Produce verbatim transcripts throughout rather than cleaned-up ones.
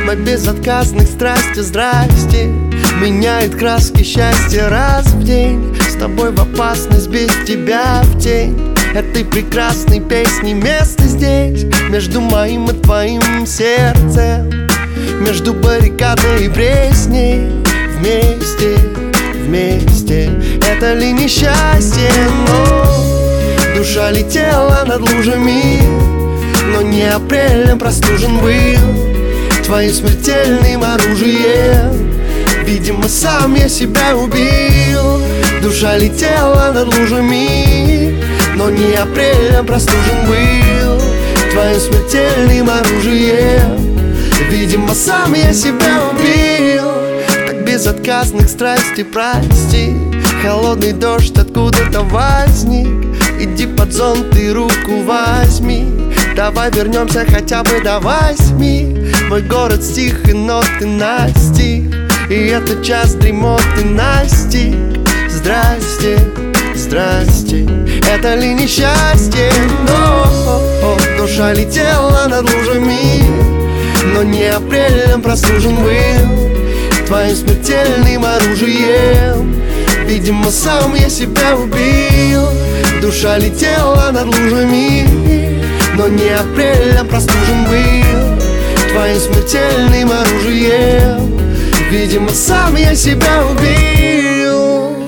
Мой безотказных страсти, здрасте, меняет краски счастья раз в день. С тобой в опасность, без тебя в тень этой прекрасной песни место здесь, между моим и твоим сердцем, между баррикадой и пресней. Вместе, вместе, это ли несчастье? Но душа летела над лужами, но не апрелем простужен был твоим смертельным оружием. Видимо, сам я себя убил. Душа летела над лужами, но не апрелем простужен был твоим смертельным оружием. Видимо, сам я себя убил. Так безотказных страстей прости. Холодный дождь откуда-то возник. Иди под зонт и руку возьми. Давай вернемся хотя бы до восьми. Мой город стих и ноты настиг, и этот час дремоты настиг. Здрасте, здрасте, это ли несчастье? Но душа летела над лужами, но не апрелем простужен был твоим смертельным оружием. Видимо, сам я себя убил. Душа летела над лужами, но не апрелем простужен был твоим смертельным оружием. Видимо, сам я себя убил.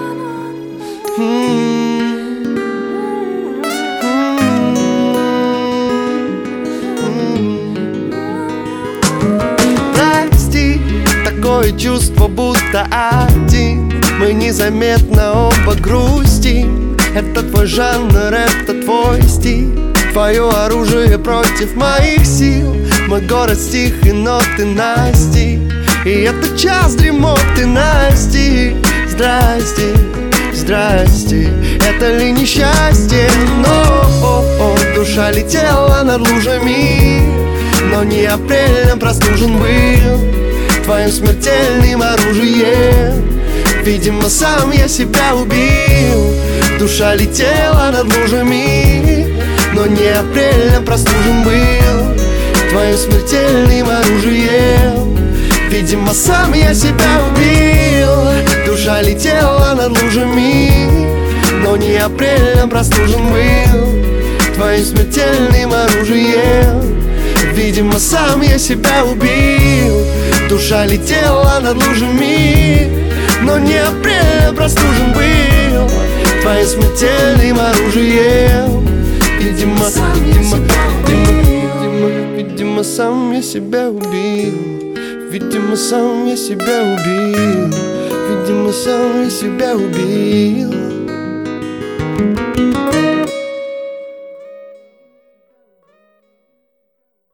Прости, такое чувство, будто один мы незаметно оба грустим. Это твой жанр, это твой стиль, твое оружие против моих сил. Мой город стих и ноты настиг, и этот час дремоты настиг. Здрасте, здрасте, это ли несчастье? Но о, о, душа летела над лужами, но не апрелем простужен был твоим смертельным оружием. Видимо, сам я себя убил. Душа летела над лужами, но не апрелем простужен был твоим смертельным оружием. Видимо, сам я себя убил. Душа летела над лужами, но не апрелем простужен был твоим смертельным оружием. Видимо, сам я себя убил. Душа летела над лужами, но не апрелем простужен был твоим смертельным оружием. Видимо, видимо, видимо, видимо, видимо, сам я себя убил. Видимо, сам я себя убил. Видимо, сам я себя убил.